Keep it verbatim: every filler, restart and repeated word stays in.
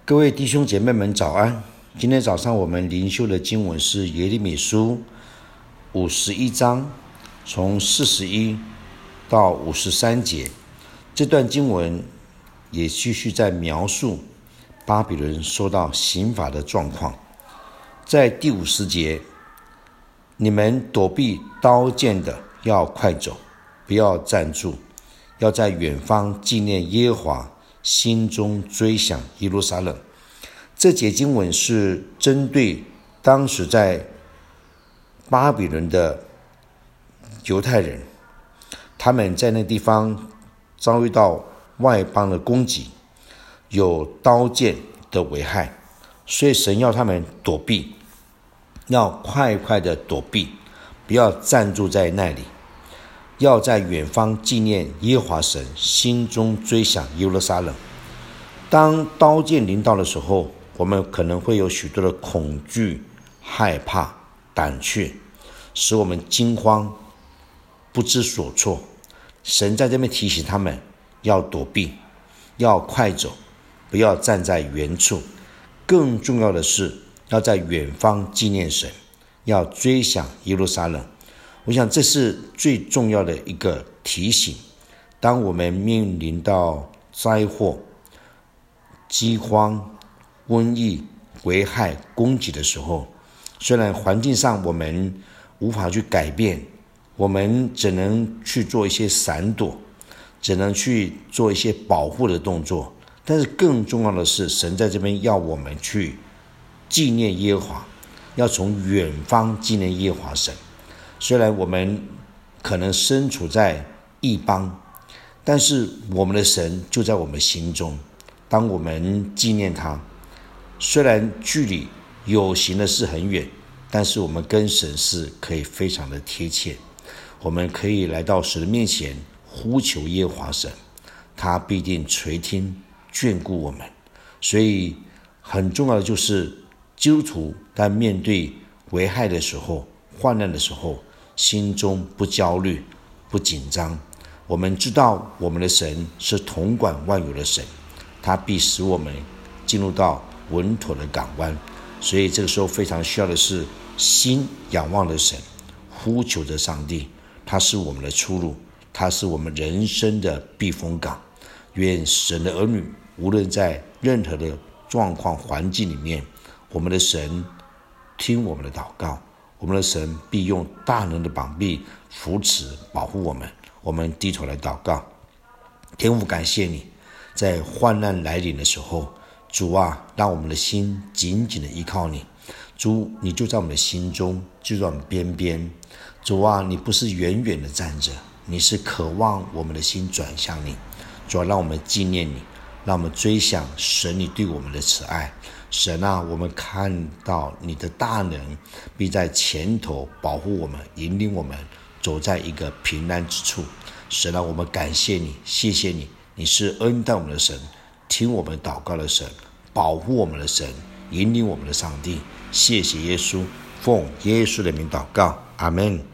各位弟兄姐妹们早安。今天早上我们灵修的经文是耶利米书五十一章，从四十一到五十三节。这段经文也继续在描述巴比伦受到刑罚的状况。在第五十节，你们躲避刀剑的要快走，不要站住，要在远方纪念耶和华，心中追想耶路撒冷。这节经文是针对当时在巴比伦的犹太人，他们在那地方遭遇到外邦的攻击，有刀剑的危害，所以神要他们躲避，要快快的躲避，不要站住在那里，要在远方纪念耶和华神，心中追想耶路撒冷。当刀剑临到的时候，我们可能会有许多的恐惧、害怕、胆怯，使我们惊慌不知所措。神在这边提醒他们要躲避，要快走，不要站在原处。更重要的是要在远方纪念神，要追想耶路撒冷。我想这是最重要的一个提醒。当我们面临到灾祸、饥荒、瘟疫、危害、攻击的时候，虽然环境上我们无法去改变，我们只能去做一些闪躲，只能去做一些保护的动作，但是更重要的是，神在这边要我们去纪念耶和华，要从远方纪念耶和华神。虽然我们可能身处在异邦，但是我们的神就在我们心中。当我们纪念他，虽然距离有形的是很远，但是我们跟神是可以非常的贴切。我们可以来到神的面前呼求耶和华神，他必定垂听眷顾我们。所以很重要的就是基督徒在面对危害的时候、患难的时候，心中不焦虑、不紧张。我们知道我们的神是统管万有的神，他必使我们进入到稳妥的港湾。所以这个时候非常需要的是心仰望的神，呼求着上帝，他是我们的出路，他是我们人生的避风港。愿神的儿女无论在任何的状况环境里面，我们的神听我们的祷告，我们的神必用大能的膀臂扶持保护我们。我们低头来祷告。天父，感谢你，在患难来临的时候，主啊，让我们的心紧紧的依靠你。主，你就在我们的心中，就在我们边边。主啊，你不是远远的站着，你是渴望我们的心转向你。主啊，让我们纪念你，让我们追想神你对我们的慈爱。神啊，我们看到你的大能必在前头保护我们，引领我们走在一个平安之处。神啊，我们感谢你，谢谢你，你是恩待我们的神，听我们祷告的神，保护我们的神，引领我们的上帝。谢谢耶稣，奉耶稣的名祷告，阿们。